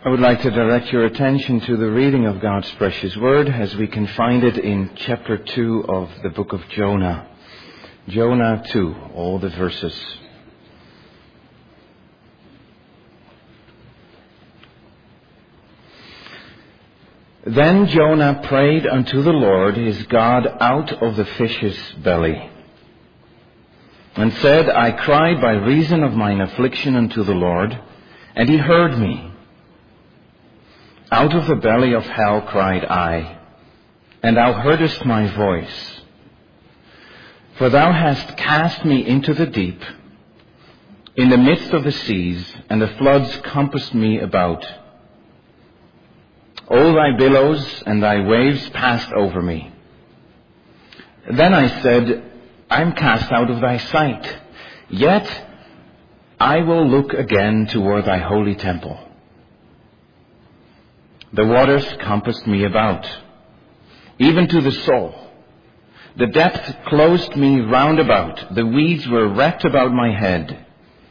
I would like to direct your attention to the reading of God's precious word as we can find it in chapter 2 of the book of Jonah. Jonah 2, all the verses. Then Jonah prayed unto the Lord his God out of the fish's belly, and said, I cried by reason of mine affliction unto the Lord, and he heard me. Out of the belly of hell cried I, and thou heardest my voice. For thou hast cast me into the deep, in the midst of the seas, and the floods compassed me about. All thy billows and thy waves passed over me. Then I said, I am cast out of thy sight, yet I will look again toward thy holy temple. The waters compassed me about, even to the soul. The depth closed me round about. The weeds were wrapped about my head.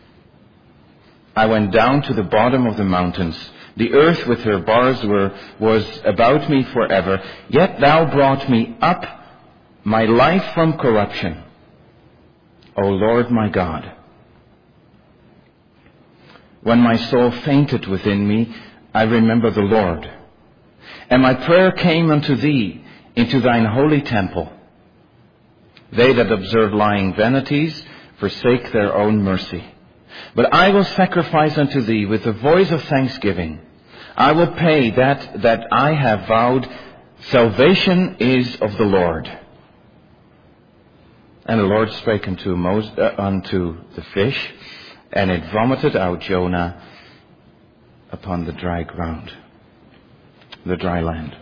I went down to the bottom of the mountains. The earth with her bars was about me forever. Yet thou brought me up, my life from corruption. O Lord my God. When my soul fainted within me, I remember the Lord. And my prayer came unto thee into thine holy temple. They that observe lying vanities forsake their own mercy. But I will sacrifice unto thee with the voice of thanksgiving. I will pay that I have vowed. Salvation is of the Lord. And the Lord spake unto the fish, and it vomited out Jonah upon the dry ground, the dry land.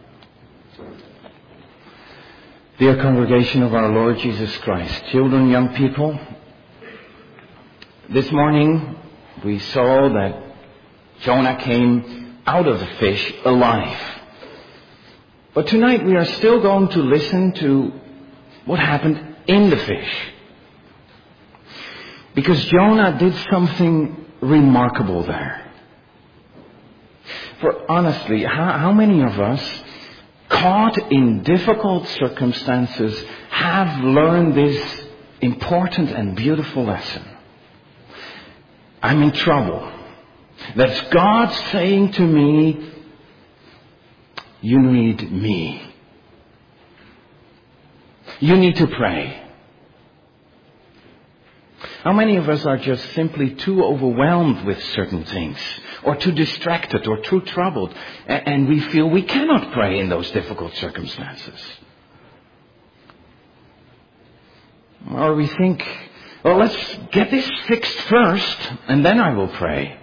Dear congregation of our Lord Jesus Christ, children, young people, this morning we saw that Jonah came out of the fish alive. But tonight we are still going to listen to what happened in the fish. Because Jonah did something remarkable there. For honestly, how many of us, caught in difficult circumstances, have learned this important and beautiful lesson? I'm in trouble. That's God saying to me, you need me. You need to pray. How many of us are just simply too overwhelmed with certain things, or too distracted, or too troubled, and we feel we cannot pray in those difficult circumstances? Or we think, well, let's get this fixed first, and then I will pray.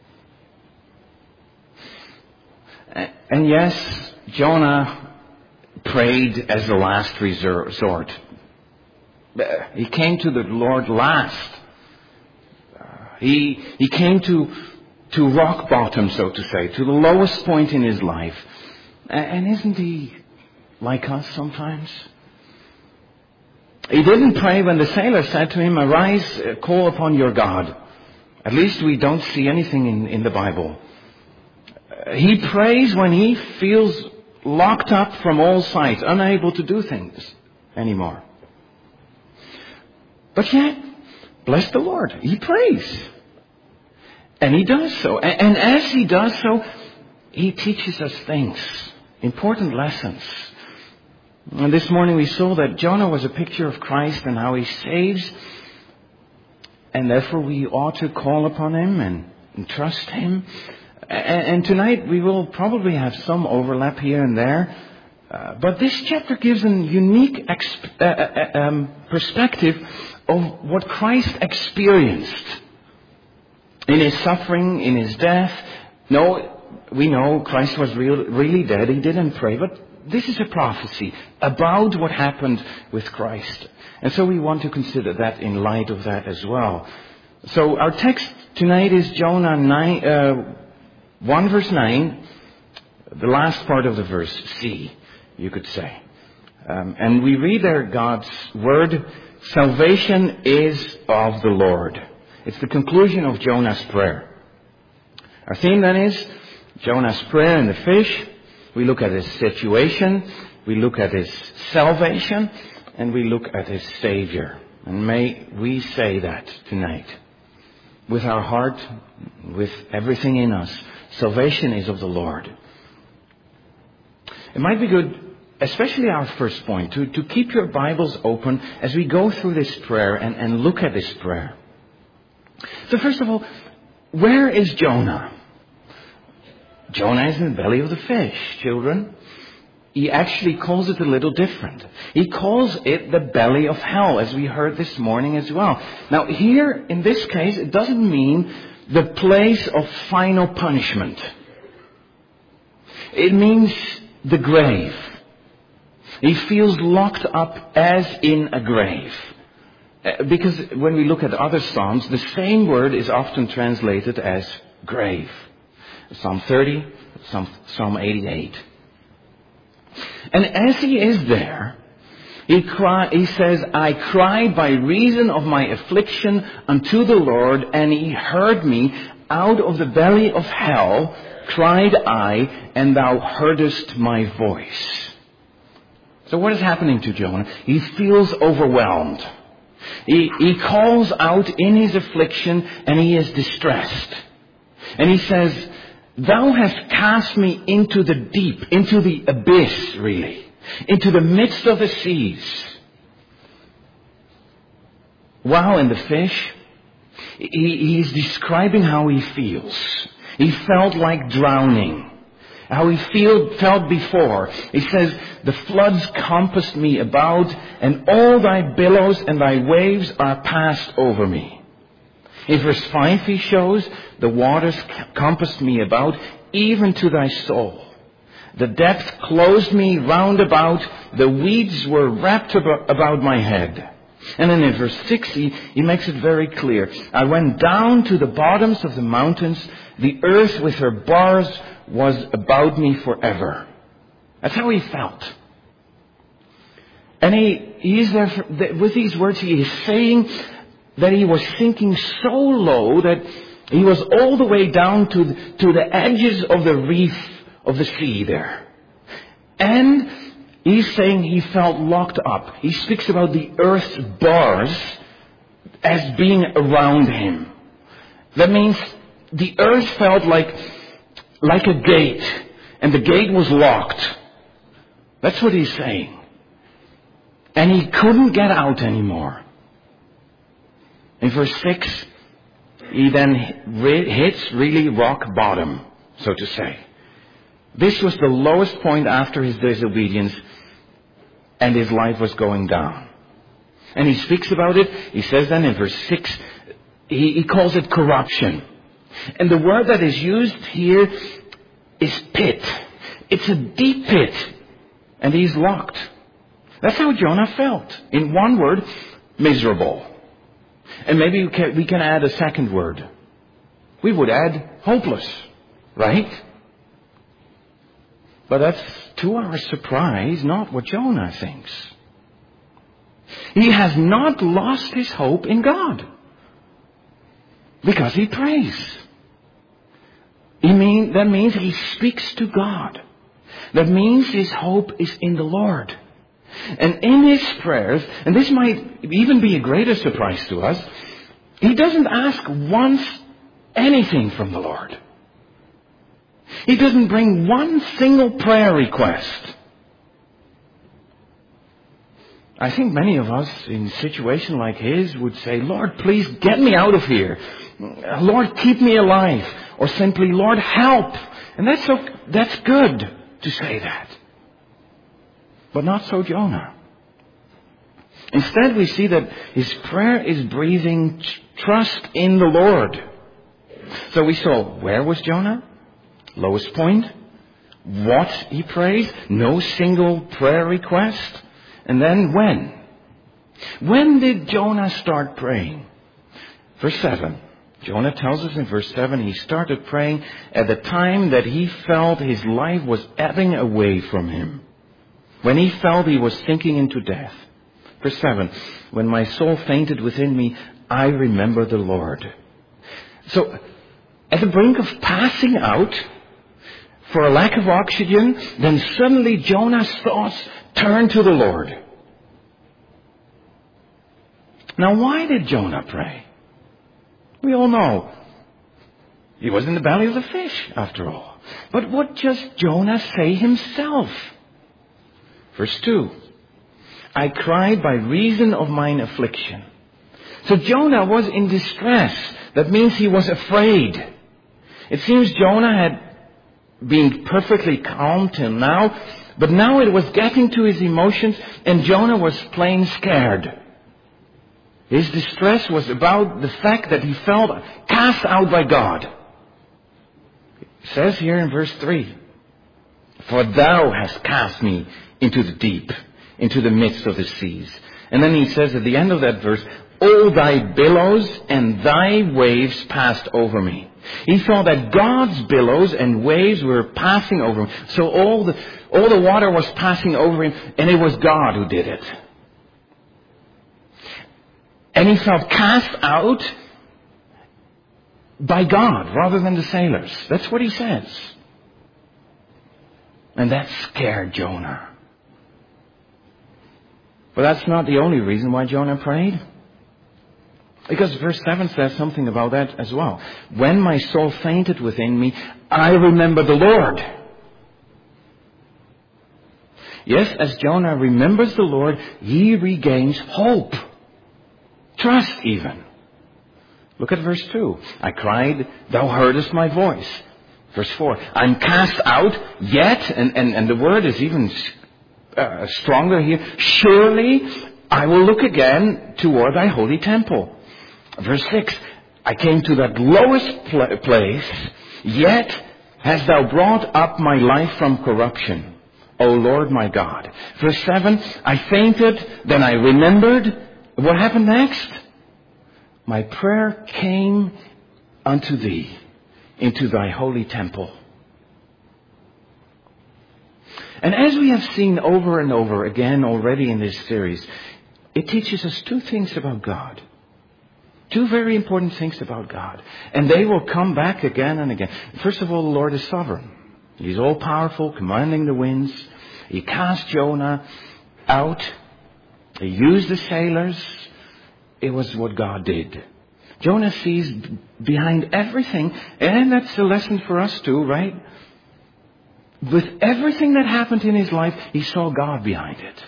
And yes, Jonah prayed as a last resort. He came to the Lord last. He came to rock bottom, so to say, to the lowest point in his life. And isn't he like us sometimes? He didn't pray when the sailor said to him, arise, call upon your God. At least we don't see anything in the Bible. He prays when he feels locked up from all sides, unable to do things anymore. But yet, bless the Lord, he prays. And he does so. And as he does so, he teaches us things, important lessons. And this morning we saw that Jonah was a picture of Christ and how he saves. And therefore we ought to call upon him and trust him. And tonight we will probably have some overlap here and there. But this chapter gives a unique perspective of what Christ experienced in his suffering, in his death. No, we know Christ was really dead. He didn't pray. But this is a prophecy about what happened with Christ. And so we want to consider that in light of that as well. So our text tonight is Jonah 1 verse 9, the last part of the verse, C, you could say. And we read there God's word, salvation is of the Lord. It's the conclusion of Jonah's prayer. Our theme then is Jonah's prayer in the fish. We look at his situation. We look at his salvation. And we look at his Savior. And may we say that tonight. With our heart, with everything in us. Salvation is of the Lord. It might be good, especially our first point, to keep your Bibles open as we go through this prayer and look at this prayer. So first of all, where is Jonah? Jonah is in the belly of the fish, children. He actually calls it a little different. He calls it the belly of hell, as we heard this morning as well. Now here, in this case, it doesn't mean the place of final punishment. It means the grave. He feels locked up as in a grave. Because when we look at other Psalms, the same word is often translated as grave. Psalm 30, Psalm 88. And as he is there, he says, I cried by reason of my affliction unto the Lord, and he heard me. Out of the belly of hell cried I, and thou heardest my voice. So what is happening to Jonah? He feels overwhelmed. He calls out in his affliction, and he is distressed. And he says, thou hast cast me into the deep, into the abyss, really, into the midst of the seas. While in the fish, he's describing how he feels. He felt like drowning. How he felt before. He says, the floods compassed me about, and all thy billows and thy waves are passed over me. In verse 5 he shows, the waters compassed me about, even to thy soul. The depth closed me round about, the weeds were wrapped about my head. And then in verse 6 he makes it very clear. I went down to the bottoms of the mountains, the earth with her bars was about me forever. That's how he felt. And he is there, with these words he is saying that he was sinking so low that he was all the way down to the edges of the reef of the sea there. And he's saying he felt locked up. He speaks about the earth's bars as being around him. That means the earth felt like a gate, and the gate was locked. That's what he's saying. And he couldn't get out anymore. In verse 6, he then hits really rock bottom, so to say. This was the lowest point after his disobedience, and his life was going down. And he speaks about it. He says then in verse 6, he calls it corruption. And the word that is used here is pit. It's a deep pit. And he's locked. That's how Jonah felt. In one word, miserable. And maybe we can add a second word. We would add hopeless. Right? But that's, to our surprise, not what Jonah thinks. He has not lost his hope in God. Because he prays. That means he speaks to God. That means his hope is in the Lord. And in his prayers, and this might even be a greater surprise to us, he doesn't ask once anything from the Lord. He doesn't bring one single prayer request. I think many of us in a situation like his would say, Lord, please get me out of here. Lord, keep me alive. Or simply, Lord, help. And that's good to say that. But not so Jonah. Instead, we see that his prayer is breathing trust in the Lord. So we saw, where was Jonah? Lowest point. What he prays? No single prayer request. And then when? When did Jonah start praying? Verse 7. Jonah tells us in verse 7, he started praying at the time that he felt his life was ebbing away from him. When he felt he was sinking into death. Verse 7, when my soul fainted within me, I remember the Lord. So, at the brink of passing out, for a lack of oxygen, then suddenly Jonah's thoughts turn to the Lord. Now, why did Jonah pray? We all know he was in the belly of the fish, after all. But what does Jonah say himself? Verse 2. I cried by reason of mine affliction. So Jonah was in distress. That means he was afraid. It seems Jonah had been perfectly calm till now, but now it was getting to his emotions and Jonah was plain scared. His distress was about the fact that he felt cast out by God. It says here in verse 3, for thou hast cast me into the deep, into the midst of the seas. And then he says at the end of that verse, all thy billows and thy waves passed over me. He thought that God's billows and waves were passing over him. So all the water was passing over him, and it was God who did it. And he felt cast out by God rather than the sailors. That's what he says. And that scared Jonah. But that's not the only reason why Jonah prayed. Because verse 7 says something about that as well. When my soul fainted within me, I remembered the Lord. Yes, as Jonah remembers the Lord, he regains hope. Trust even. Look at verse 2. I cried, thou heardest my voice. Verse 4. I'm cast out, yet, and the word is even stronger here. Surely I will look again toward thy holy temple. Verse 6. I came to that lowest place, yet hast thou brought up my life from corruption, O Lord my God. Verse 7. I fainted, then I remembered. What happened next? My prayer came unto thee, into thy holy temple. And as we have seen over and over again already in this series, it teaches us two things about God. Two very important things about God. And they will come back again and again. First of all, the Lord is sovereign. He's all powerful, commanding the winds. He cast Jonah out. He used the sailors. It was what God did. Jonah sees behind everything, and that's a lesson for us too, right? With everything that happened in his life, he saw God behind it.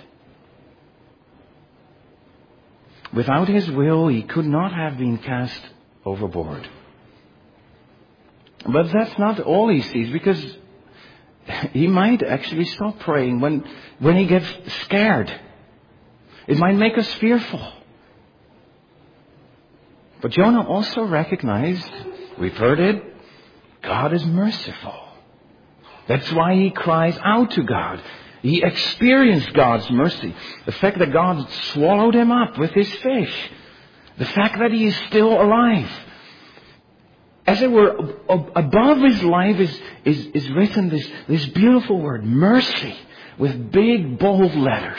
Without his will, he could not have been cast overboard. But that's not all he sees, because he might actually stop praying when he gets scared. It might make us fearful. But Jonah also recognized, we've heard it, God is merciful. That's why he cries out to God. He experienced God's mercy. The fact that God swallowed him up with his fish. The fact that he is still alive. As it were, above his life is written this beautiful word, mercy, with big bold letters.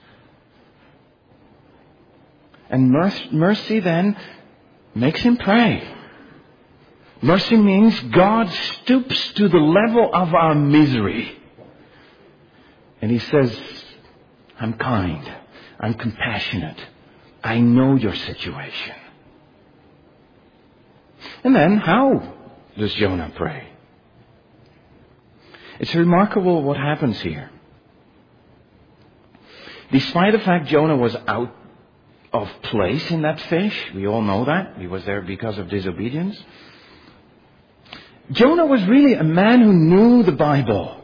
And mercy then makes him pray. Mercy means God stoops to the level of our misery. And he says, I'm kind. I'm compassionate. I know your situation. And then how does Jonah pray? It's remarkable what happens here. Despite the fact Jonah was out of place in that fish, we all know that. He was there because of disobedience. Jonah was really a man who knew the Bible.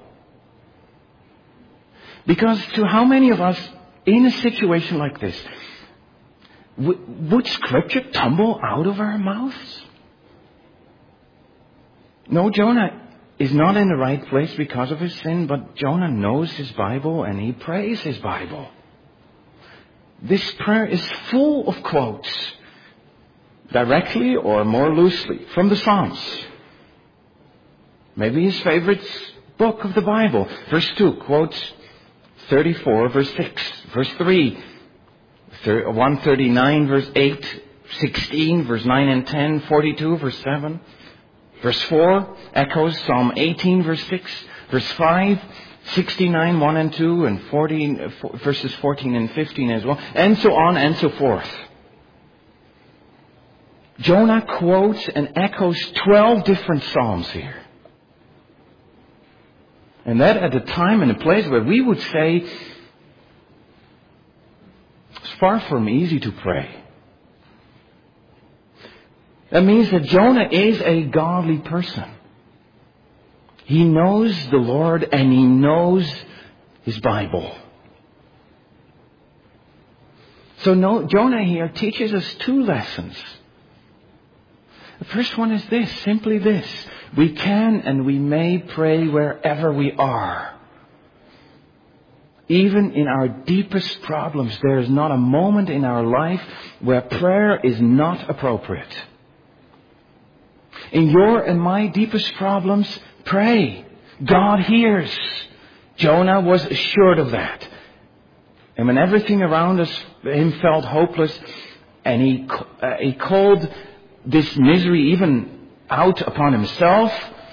Because to how many of us in a situation like this, would Scripture tumble out of our mouths? No, Jonah is not in the right place because of his sin, but Jonah knows his Bible and he prays his Bible. This prayer is full of quotes, directly or more loosely, from the Psalms. Maybe his favorite book of the Bible. Verse 2 quotes 34, verse 6. Verse 3, 139, verse 8, 16, verse 9 and 10, 42, verse 7. Verse 4 echoes Psalm 18, verse 6. Verse 5, 69, 1 and 2, and 14, verses 14 and 15 as well, and so on and so forth. Jonah quotes and echoes 12 different psalms here. And that at a time and a place where we would say it's far from easy to pray. That means that Jonah is a godly person. He knows the Lord and he knows his Bible. So Jonah here teaches us two lessons. The first one is this, simply this. We can and we may pray wherever we are. Even in our deepest problems, there is not a moment in our life where prayer is not appropriate. In your and my deepest problems, pray. God hears. Jonah was assured of that. And when everything around him felt hopeless, and he called this misery even out upon himself,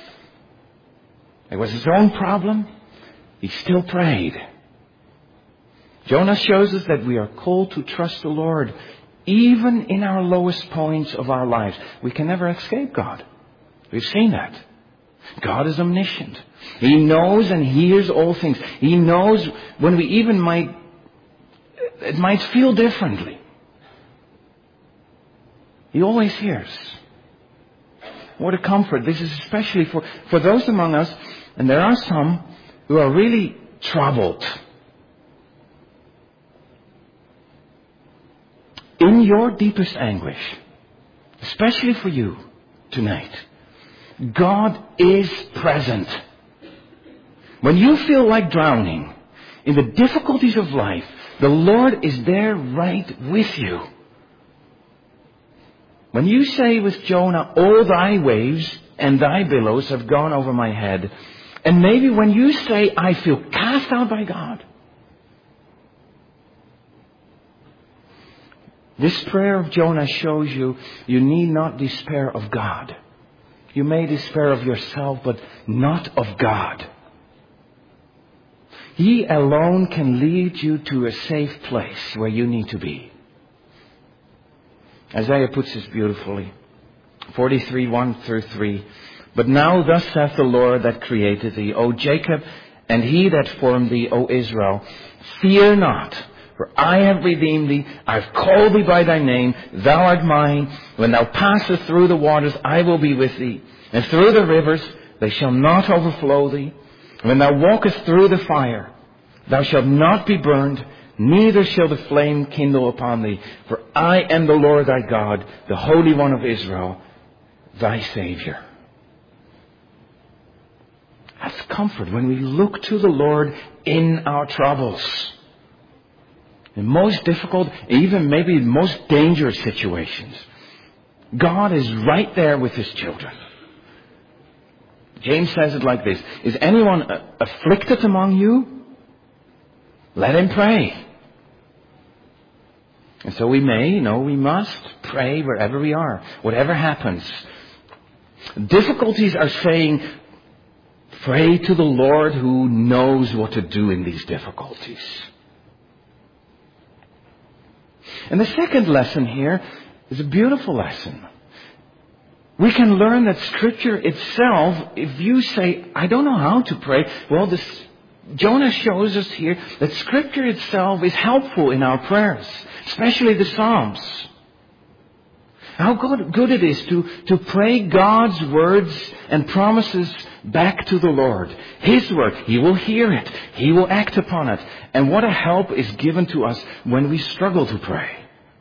it was his own problem, he still prayed. Jonah shows us that we are called to trust the Lord even in our lowest points of our lives. We can never escape God. We've seen that. God is omniscient. He knows and hears all things. He knows when we even it might feel differently. He always hears. What a comfort. This is especially for those among us, and there are some who are really troubled. In your deepest anguish, especially for you tonight, God is present. When you feel like drowning in the difficulties of life, the Lord is there right with you. When you say with Jonah, all thy waves and thy billows have gone over my head, and maybe when you say, I feel cast out by God, this prayer of Jonah shows you need not despair of God. You may despair of yourself, but not of God. He alone can lead you to a safe place where you need to be. Isaiah puts this beautifully. 43, 1 through 3. But now thus saith the Lord that created thee, O Jacob, and he that formed thee, O Israel, fear not. For I have redeemed thee, I have called thee by thy name, thou art mine. When thou passest through the waters, I will be with thee. And through the rivers, they shall not overflow thee. When thou walkest through the fire, thou shalt not be burned, neither shall the flame kindle upon thee. For I am the Lord thy God, the Holy One of Israel, thy Savior. That's comfort when we look to the Lord in our troubles. In most difficult, even maybe most dangerous situations, God is right there with His children. James says it like this: is anyone afflicted among you? Let him pray. And so we must pray wherever we are, whatever happens. Difficulties are saying, pray to the Lord who knows what to do in these difficulties. And the second lesson here is a beautiful lesson. We can learn that Scripture itself, if you say, I don't know how to pray, well, Jonah shows us here that Scripture itself is helpful in our prayers, especially the Psalms. How good it is to pray God's words and promises back to the Lord. His word, He will hear it. He will act upon it. And what a help is given to us when we struggle to pray.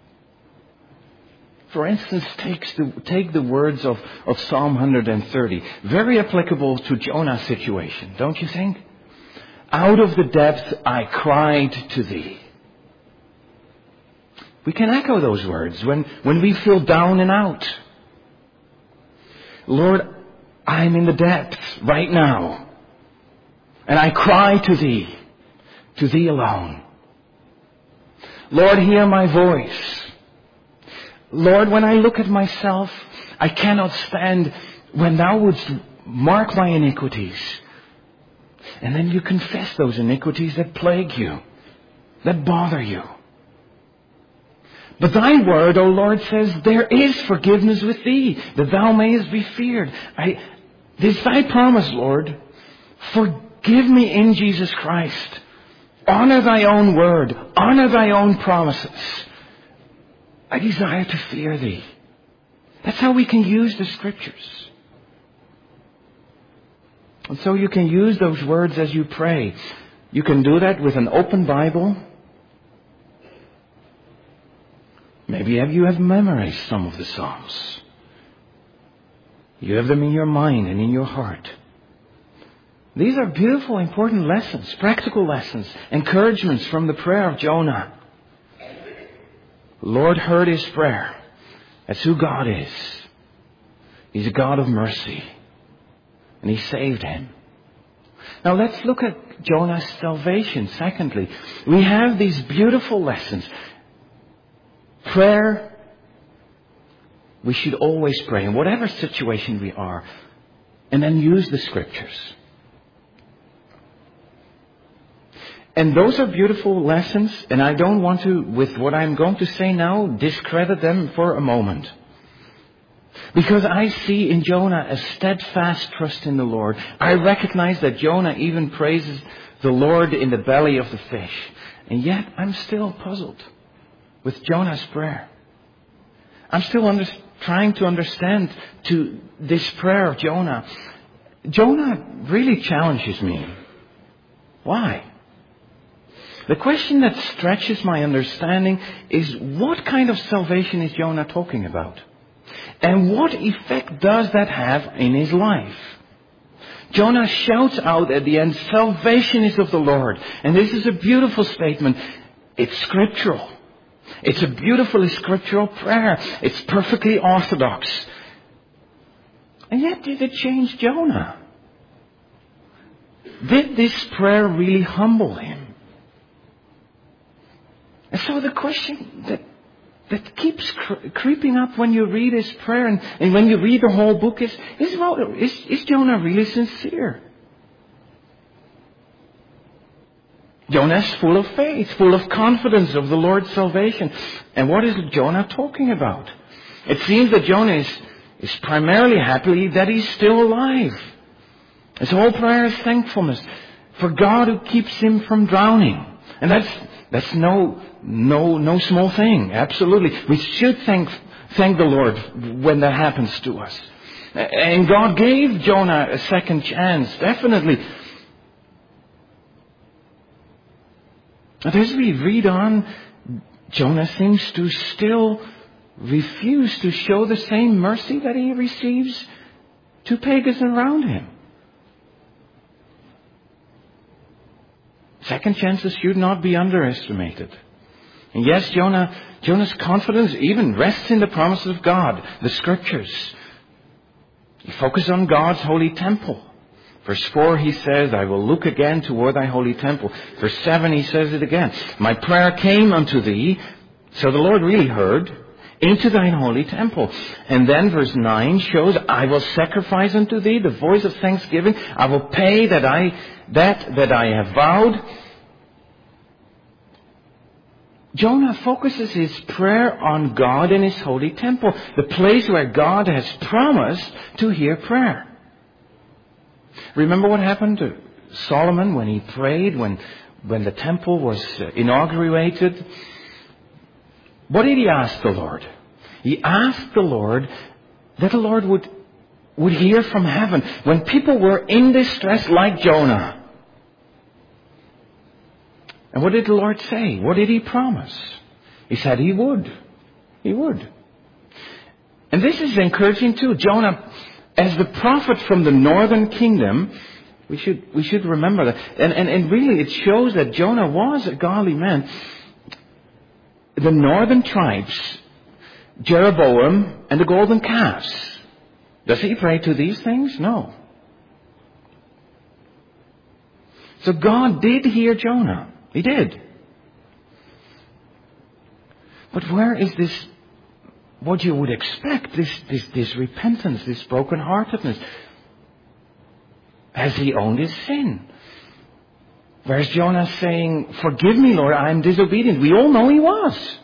For instance, take the words of Psalm 130. Very applicable to Jonah's situation, don't you think? Out of the depths I cried to thee. We can echo those words when we feel down and out. Lord, I'm in the depths right now. And I cry to thee alone. Lord, hear my voice. Lord, when I look at myself, I cannot stand when thou wouldst mark my iniquities. And then you confess those iniquities that plague you, that bother you. But thy word, O Lord, says, there is forgiveness with thee, that thou mayest be feared. This is thy promise, Lord. Forgive me in Jesus Christ. Honor thy own word. Honor thy own promises. I desire to fear thee. That's how we can use the Scriptures. And so you can use those words as you pray. You can do that with an open Bible. Maybe you have memorized some of the Psalms. You have them in your mind and in your heart. These are beautiful, important lessons, practical lessons, encouragements from the prayer of Jonah. The Lord heard his prayer. That's who God is. He's a God of mercy. And He saved him. Now let's look at Jonah's salvation. Secondly, we have these beautiful lessons. Prayer, we should always pray in whatever situation we are. And then use the Scriptures. And those are beautiful lessons, and I don't want to, with what I'm going to say now, discredit them for a moment. Because I see in Jonah a steadfast trust in the Lord. I recognize that Jonah even praises the Lord in the belly of the fish. And yet I'm still puzzled with Jonah's prayer. I'm still trying to understand to this prayer of Jonah. Jonah really challenges me. Why? The question that stretches my understanding is, what kind of salvation is Jonah talking about? And what effect does that have in his life? Jonah shouts out at the end, salvation is of the Lord. And this is a beautiful statement. It's scriptural. It's a beautifully scriptural prayer. It's perfectly orthodox. And yet, did it change Jonah? Did this prayer really humble him? And so the question that keeps creeping up when you read his prayer and when you read the whole book is Jonah really sincere? Jonah is full of faith, full of confidence of the Lord's salvation. And what is Jonah talking about? It seems that Jonah is primarily happy that he's still alive. His whole prayer is thankfulness for God who keeps him from drowning. And that's no small thing. Absolutely. We should thank the Lord when that happens to us. And God gave Jonah a second chance, definitely. But as we read on, Jonah seems to still refuse to show the same mercy that he receives to pagans around him. Second chances should not be underestimated. And yes, Jonah's confidence even rests in the promises of God, the Scriptures. He focuses on God's holy temple. Verse 4, he says, I will look again toward thy holy temple. Verse 7, he says it again. My prayer came unto thee. So the Lord really heard. Into thine holy temple. And then verse 9 shows, I will sacrifice unto thee the voice of thanksgiving. I will pay that I have vowed. Jonah focuses his prayer on God in his holy temple, the place where God has promised to hear prayer. Remember what happened to Solomon when he prayed, when the temple was inaugurated? What did he ask the Lord? He asked the Lord that the Lord would hear from heaven when people were in distress like Jonah. And what did the Lord say? What did He promise? He said He would. He would. And this is encouraging too. Jonah, as the prophet from the northern kingdom, we should remember that. And really it shows that Jonah was a godly man. The northern tribes, Jeroboam and the golden calves. Does he pray to these things? No. So God did hear Jonah. He did. But where is what you would expect, this repentance, this brokenheartedness. Has he owned his sin? Whereas Jonah saying, forgive me, Lord, I am disobedient. We all know he was.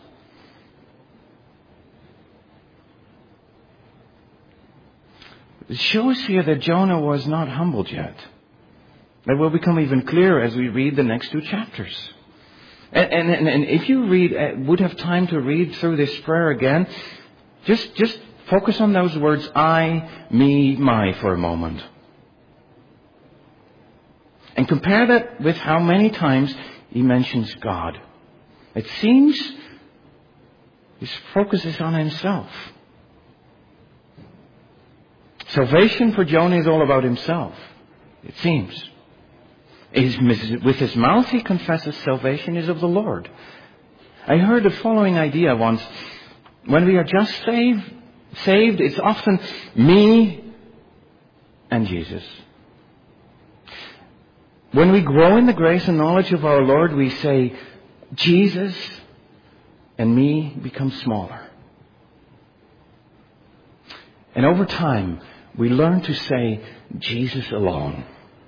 It shows here that Jonah was not humbled yet. That will become even clearer as we read the next 2 chapters. And if you would have time to read through this prayer again, just focus on those words, I, me, my, for a moment. And compare that with how many times he mentions God. It seems his focus is on himself. Salvation for Jonah is all about himself, it seems. With his mouth he confesses salvation is of the Lord. I heard the following idea once. When we are just saved, it's often me and Jesus. When we grow in the grace and knowledge of our Lord, we say, Jesus and me become smaller. And over time, we learn to say, Jesus alone.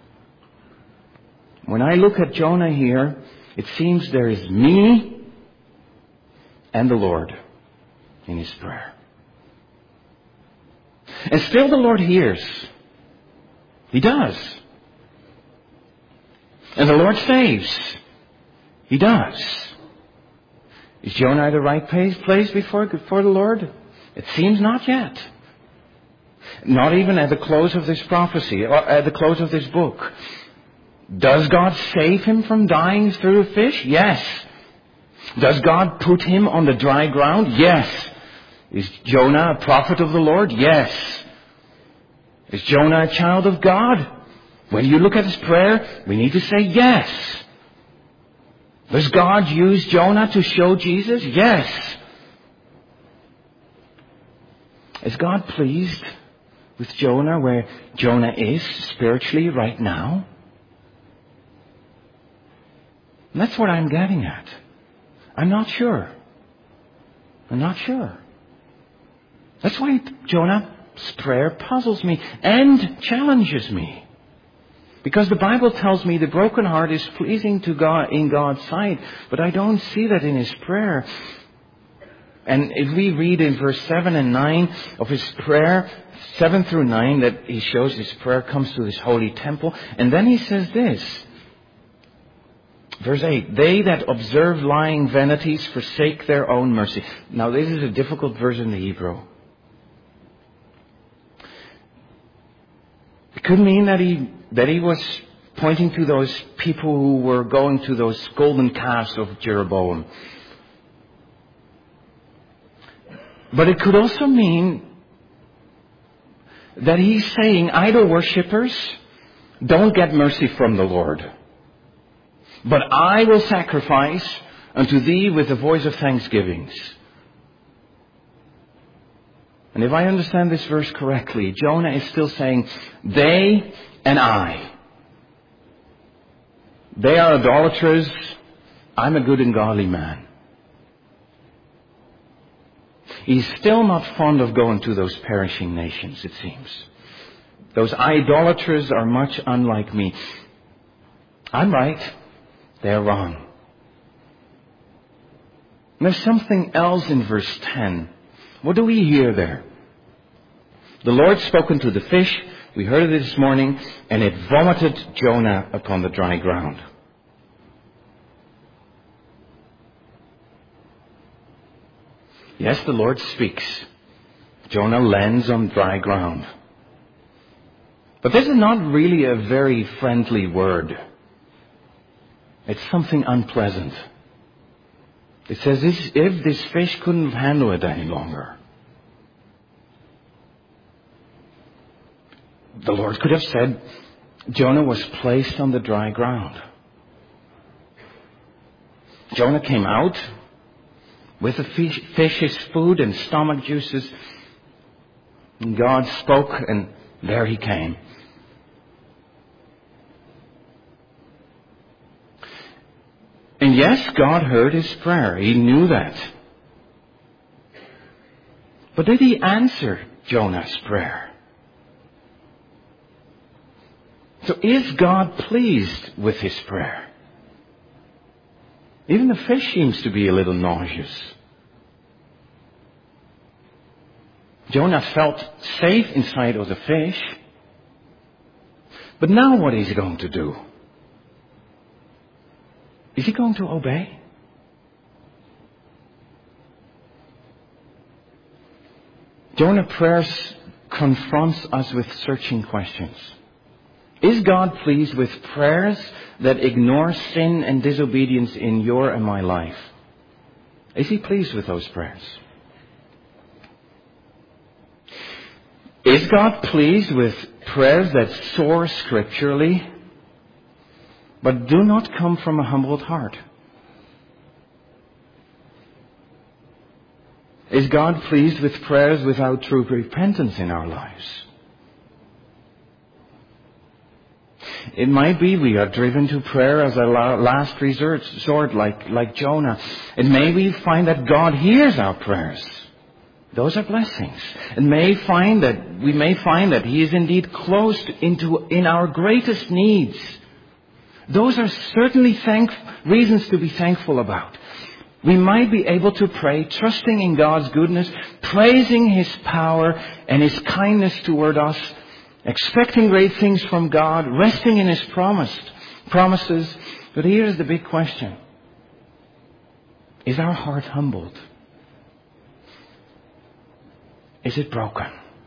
When I look at Jonah here, it seems there is me and the Lord in his prayer. And still the Lord hears. He does. And the Lord saves. He does. Is Jonah at the right place before the Lord? It seems not yet. Not even at the close of this prophecy, or at the close of this book. Does God save him from dying through a fish? Yes. Does God put him on the dry ground? Yes. Is Jonah a prophet of the Lord? Yes. Is Jonah a child of God? When you look at his prayer, we need to say yes. Does God use Jonah to show Jesus? Yes. Is God pleased with Jonah where Jonah is spiritually right now? And that's what I'm getting at. I'm not sure. That's why Jonah's prayer puzzles me and challenges me. Because the Bible tells me the broken heart is pleasing to God in God's sight, but I don't see that in his prayer. And if we read in verse 7 and 9 of his prayer, 7 through 9, that he shows his prayer comes to this holy temple, and then he says this. Verse 8, they that observe lying vanities forsake their own mercy. Now this is a difficult verse in the Hebrew. It could mean that he was pointing to those people who were going to those golden calves of Jeroboam. But it could also mean that he's saying idol worshippers don't get mercy from the Lord. But I will sacrifice unto thee with the voice of thanksgivings. And if I understand this verse correctly, Jonah is still saying, they and I. They are idolaters. I'm a good and godly man. He's still not fond of going to those perishing nations, it seems. Those idolaters are much unlike me. I'm right. They're wrong. And there's something else in verse 10. What do we hear there? The Lord spoke unto the fish, we heard it this morning, and it vomited Jonah upon the dry ground. Yes, the Lord speaks. Jonah lands on dry ground. But this is not really a very friendly word. It's something unpleasant. It says if this fish couldn't handle it any longer. The Lord could have said Jonah was placed on the dry ground. Jonah came out with the fish's food and stomach juices. And God spoke and there he came. And yes, God heard his prayer. He knew that. But did he answer Jonah's prayer? So is God pleased with his prayer? Even the fish seems to be a little nauseous. Jonah felt safe inside of the fish. But now what is he going to do? Is he going to obey? Jonah's prayers confronts us with searching questions. Is God pleased with prayers that ignore sin and disobedience in your and my life? Is he pleased with those prayers? Is God pleased with prayers that soar scripturally, but do not come from a humbled heart? Is God pleased with prayers without true repentance in our lives? It might be we are driven to prayer as a last resort like Jonah. And may we find that God hears our prayers. Those are blessings. And we may find that He is indeed close in our greatest needs. Those are certainly reasons to be thankful about. We might be able to pray, trusting in God's goodness, praising His power and His kindness toward us, expecting great things from God, resting in His promises. But here is the big question. Is our heart humbled? Is it broken?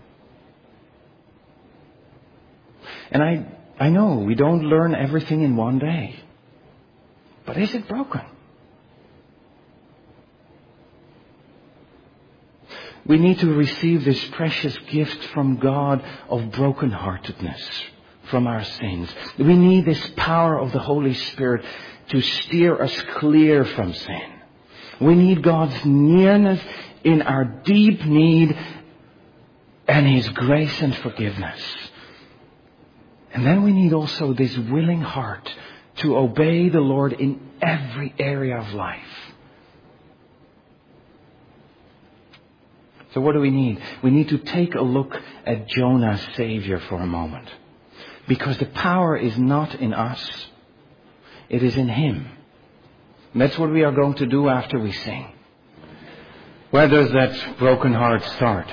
And I know we don't learn everything in one day. But is it broken? We need to receive this precious gift from God of brokenheartedness from our sins. We need this power of the Holy Spirit to steer us clear from sin. We need God's nearness in our deep need and His grace and forgiveness. And then we need also this willing heart to obey the Lord in every area of life. So what do we need? We need to take a look at Jonah's Savior for a moment. Because the power is not in us. It is in Him. And that's what we are going to do after we sing. Where does that broken heart start?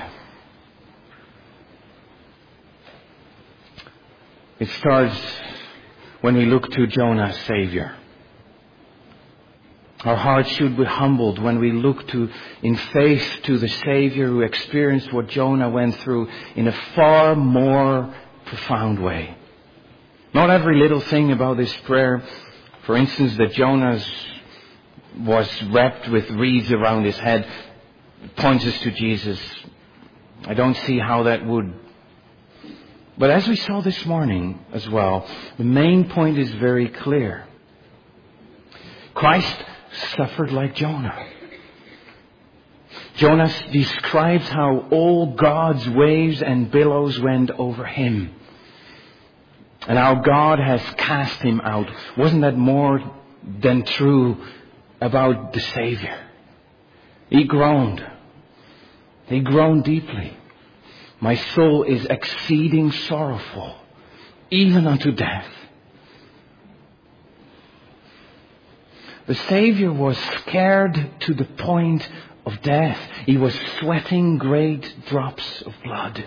It starts when we look to Jonah's Savior. Our hearts should be humbled when we look in faith to the Savior who experienced what Jonah went through in a far more profound way. Not every little thing about this prayer, for instance, that Jonah was wrapped with reeds around his head, points us to Jesus. I don't see how that would. But as we saw this morning as well, the main point is very clear. Christ suffered like Jonah. Jonah describes how all God's waves and billows went over him. And how God has cast him out. Wasn't that more than true about the Savior? He groaned. He groaned deeply. My soul is exceeding sorrowful, even unto death. The Savior was scared to the point of death. He was sweating great drops of blood.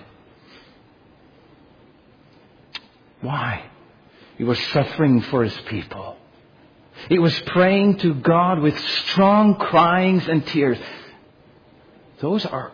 Why? He was suffering for His people. He was praying to God with strong cryings and tears. Those are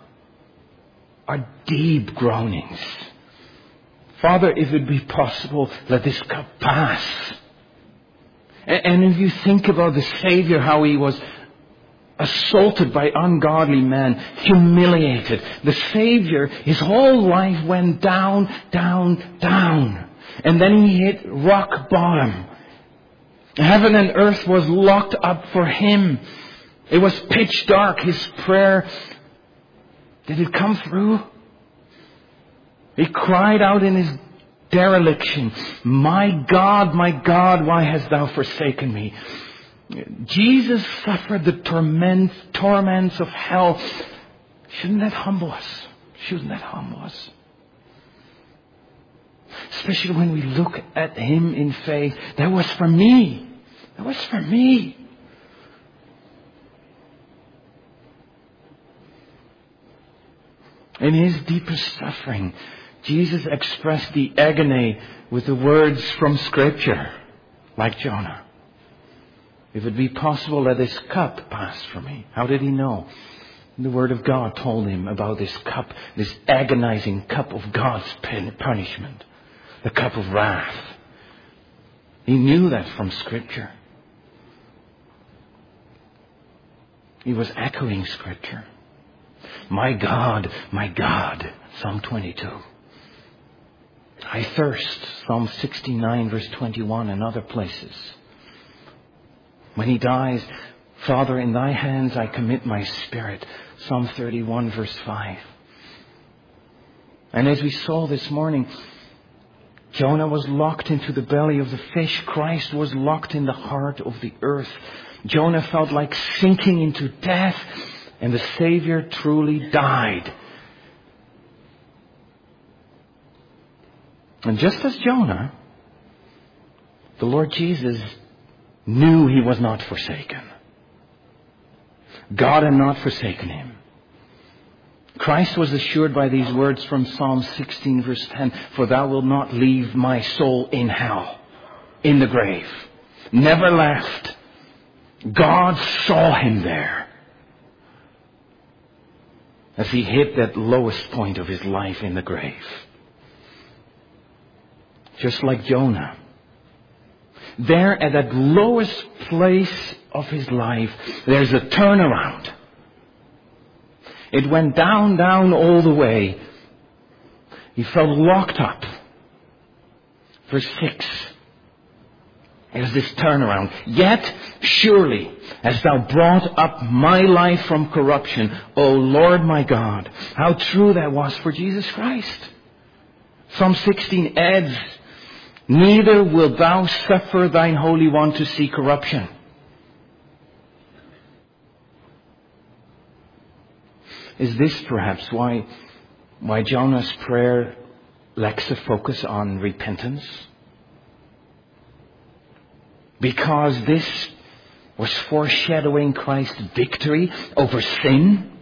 deep groanings. Father, if it be possible, let this cup pass. And if you think about the Savior, how He was assaulted by ungodly men, humiliated. The Savior, His whole life went down, down, down. And then He hit rock bottom. Heaven and earth was locked up for Him. It was pitch dark. His prayer, did it come through? He cried out in His dereliction, my God, why hast Thou forsaken me? Jesus suffered the torments of hell Shouldn't that humble us? Shouldn't that humble us? Especially when we look at Him in faith. That was for me. That was for me. In His deepest suffering, Jesus expressed the agony with the words from Scripture, like Jonah. If it be possible, let this cup pass from me. How did He know? The Word of God told Him about this cup, this agonizing cup of God's punishment, the cup of wrath. He knew that from Scripture. He was echoing Scripture. My God, Psalm 22. I thirst, Psalm 69 verse 21 and other places. When He dies, Father, in Thy hands I commit my spirit, Psalm 31 verse 5. And as we saw this morning, Jonah was locked into the belly of the fish. Christ was locked in the heart of the earth. Jonah felt like sinking into death, and the Savior truly died. And just as Jonah, the Lord Jesus knew He was not forsaken. God had not forsaken Him. Christ was assured by these words from Psalm 16 verse 10, for Thou wilt not leave my soul in hell, in the grave. Never left. God saw Him there as He hit that lowest point of His life in the grave. Just like Jonah. There at that lowest place of his life, there's a turnaround. It went down all the way. He felt locked up. Verse 6. There's this turnaround. Yet, surely, as Thou brought up my life from corruption, O Lord my God, how true that was for Jesus Christ. Psalm 16 adds, neither wilt Thou suffer Thine Holy One to see corruption. Is this perhaps why Jonah's prayer lacks a focus on repentance? Because this was foreshadowing Christ's victory over sin?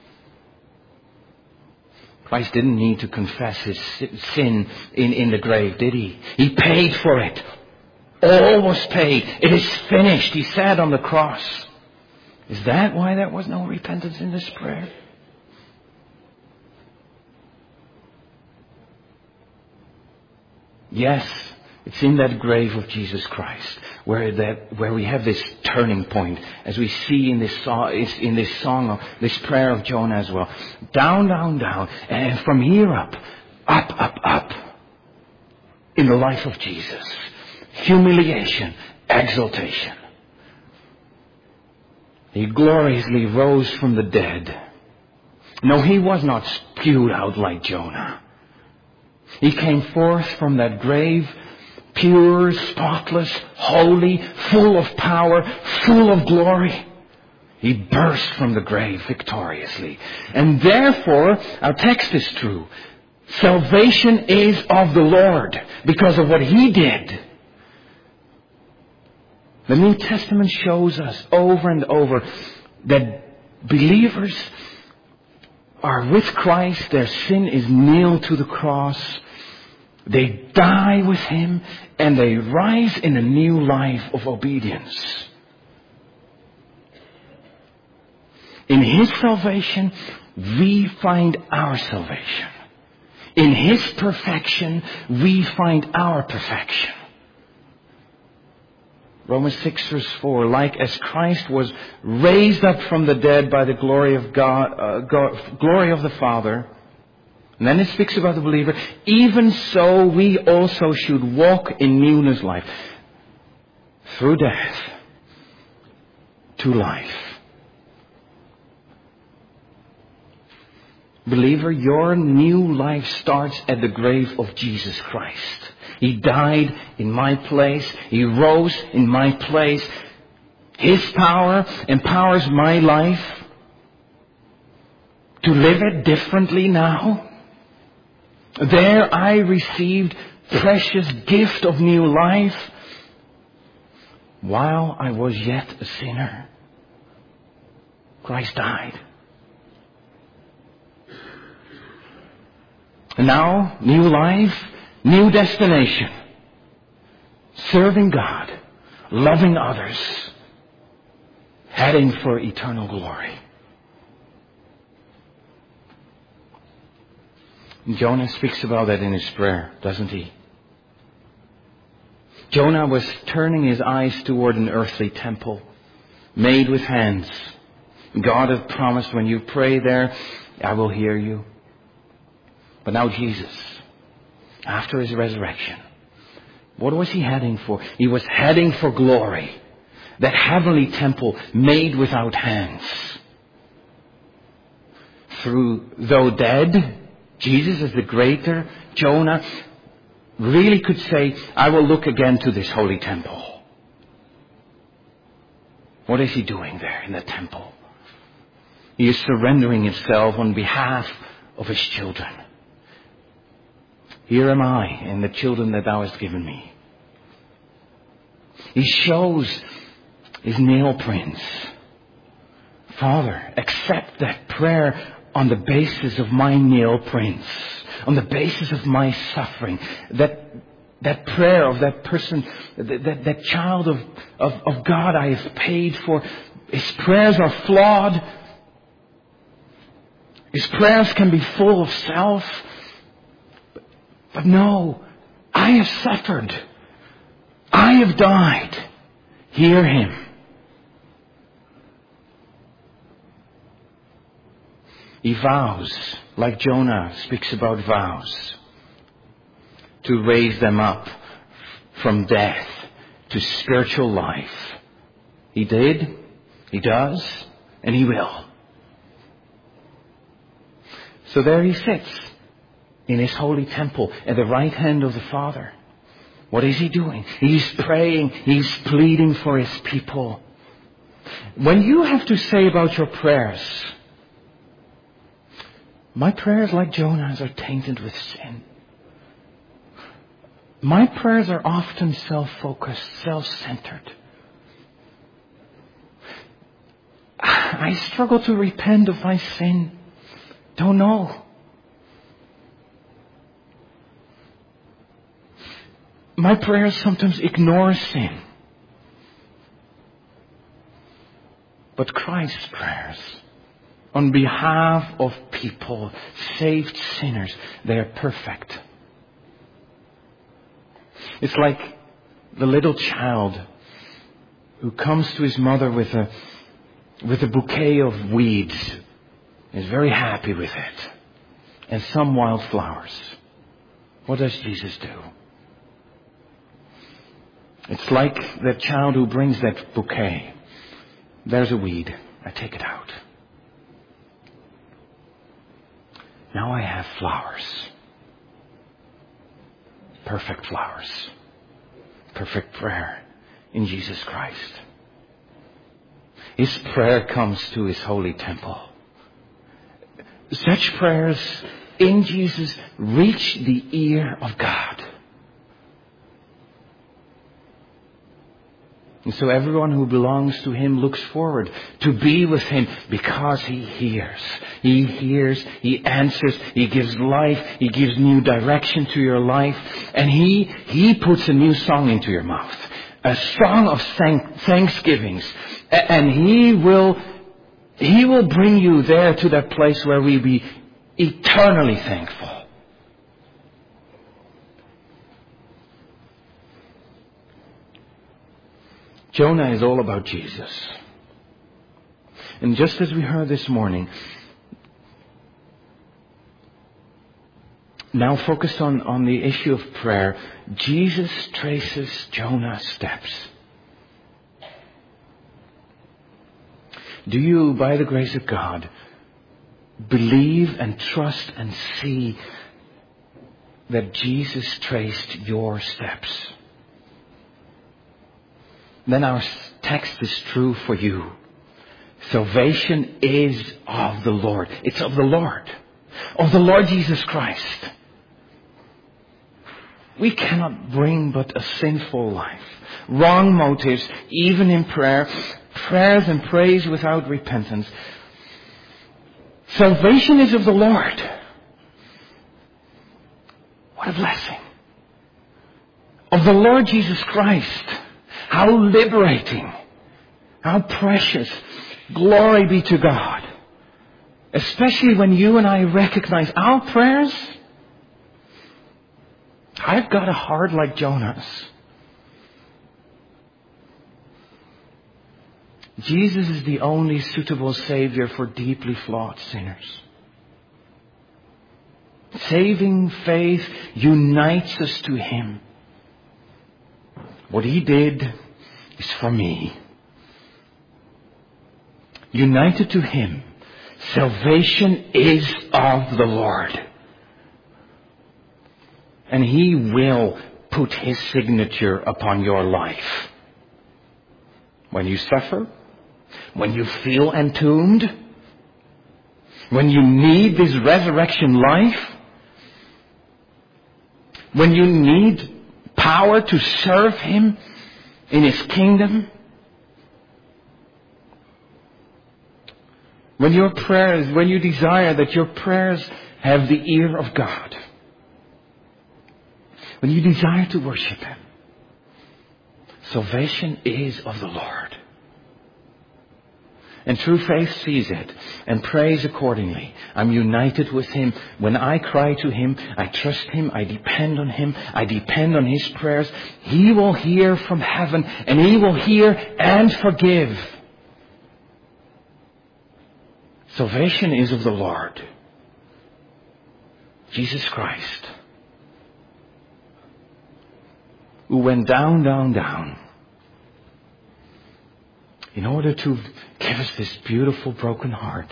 Christ didn't need to confess His sin in the grave, did He? He paid for it. All was paid. It is finished. He said on the cross. Is that why there was no repentance in this prayer? Yes, it's in that grave of Jesus Christ where we have this turning point, as we see in this song, this prayer of Jonah as well. Down, and from here up, in the life of Jesus. Humiliation, exaltation. He gloriously rose from the dead. No, He was not spewed out like Jonah. He came forth from that grave, pure, spotless, holy, full of power, full of glory. He burst from the grave victoriously. And therefore, our text is true. Salvation is of the Lord because of what He did. The New Testament shows us over and over that believers are with Christ. Their sin is nailed to the cross. They die with Him and they rise in a new life of obedience. In His salvation, we find our salvation. In His perfection, we find our perfection. Romans 6 verse 4, like as Christ was raised up from the dead by the glory of glory of the Father, and then it speaks about the believer, even so we also should walk in newness of life. Through death to life. Believer, your new life starts at the grave of Jesus Christ. He died in my place. He rose in my place. His power empowers my life. to live it differently now. There I received precious gift of new life while I was yet a sinner. Christ died. And now, new life, new destination. Serving God, loving others, heading for eternal glory. Jonah speaks about that in his prayer, doesn't he? Jonah was turning his eyes toward an earthly temple made with hands. God had promised, when you pray there, I will hear you. But now Jesus, after his resurrection, what was he heading for? He was heading for glory. That heavenly temple made without hands. Though dead, Jesus is the greater. Jonah really could say, I will look again to this holy temple. What is he doing there in the temple? He is surrendering himself on behalf of his children. Here am I and the children that thou hast given me. He shows his nail prints. Father, accept that prayer on the basis of my nail prints, on the basis of my suffering. That prayer of that person, that child of God I have paid for. His prayers are flawed. His prayers can be full of self. But no, I have suffered. I have died. Hear him. He vows, like Jonah speaks about vows, to raise them up from death to spiritual life. He did, he does, and he will. So there he sits in his holy temple at the right hand of the Father. What is he doing? He's praying, he's pleading for his people. When you have to say about your prayers, my prayers, like Jonah's, are tainted with sin. My prayers are often self-focused, self-centered. I struggle to repent of my sin. Don't know. My prayers sometimes ignore sin. But Christ's prayers, on behalf of people, saved sinners, they are perfect. It's like the little child who comes to his mother with a bouquet of weeds, is very happy with it, and some wild flowers. What does Jesus do? It's like that child who brings that bouquet. There's a weed. I take it out. Now I have flowers. Perfect flowers. Perfect prayer in Jesus Christ. His prayer comes to his holy temple. Such prayers in Jesus reach the ear of God. And so everyone who belongs to him looks forward to be with him because he hears. He hears, he answers, he gives life, he gives new direction to your life, and he puts a new song into your mouth. A song of thanksgivings. And he will bring you there to that place where we be eternally thankful. Jonah is all about Jesus. And just as we heard this morning, now focused on the issue of prayer, Jesus traces Jonah's steps. Do you, by the grace of God, believe and trust and see that Jesus traced your steps? Then our text is true for you. Salvation is of the Lord. It's of the Lord. Of the Lord Jesus Christ. We cannot bring but a sinful life. Wrong motives, even in prayer. Prayers and praise without repentance. Salvation is of the Lord. What a blessing. Of the Lord Jesus Christ. How liberating. How precious. Glory be to God. Especially when you and I recognize our prayers. I've got a heart like Jonah's. Jesus is the only suitable Savior for deeply flawed sinners. Saving faith unites us to Him. What He did is for me. United to Him, salvation is of the Lord. And He will put His signature upon your life. When you suffer, when you feel entombed, when you need this resurrection life, when you need power to serve Him in His kingdom, when you desire that your prayers have the ear of God, when you desire to worship Him, salvation is of the Lord. And true faith sees it and prays accordingly. I'm united with Him. When I cry to Him, I trust Him, I depend on Him, I depend on His prayers. He will hear from heaven and He will hear and forgive. Salvation is of the Lord. Jesus Christ, who went down, down, down, in order to give us this beautiful broken heart.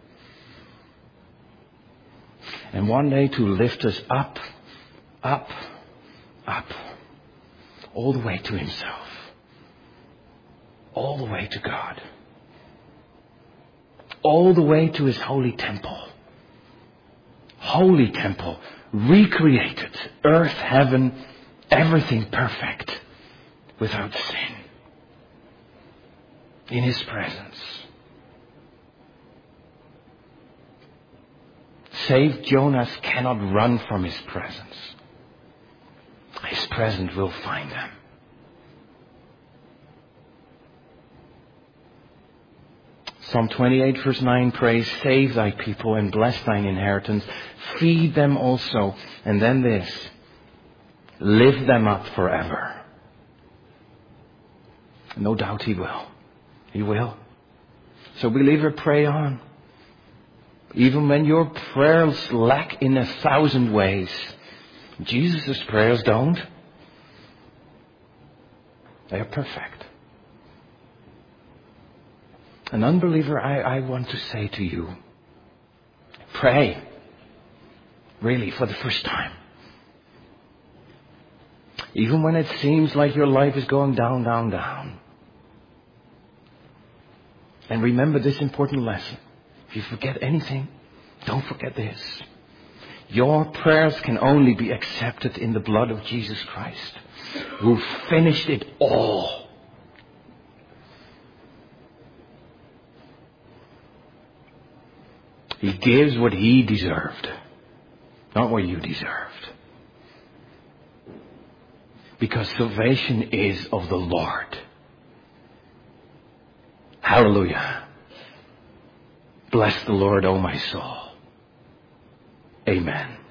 And one day to lift us up, up, up, all the way to Himself. All the way to God. All the way to His holy temple. Holy temple, recreated, earth, heaven, everything perfect, without sin. In His presence. Saved Jonas cannot run from His presence. His presence will find them. Psalm 28 verse 9 prays, save thy people and bless thine inheritance. Feed them also. And then this, lift them up forever. No doubt He will. He will. So believer, pray on. Even when your prayers lack in 1,000 ways. Jesus' prayers don't. They are perfect. An unbeliever, I want to say to you, pray. Really, for the first time. Even when it seems like your life is going down, down, down. And remember this important lesson. If you forget anything, don't forget this. Your prayers can only be accepted in the blood of Jesus Christ, who finished it all. He gives what He deserved, not what you deserved. Because salvation is of the Lord. Hallelujah. Bless the Lord, O my soul. Amen.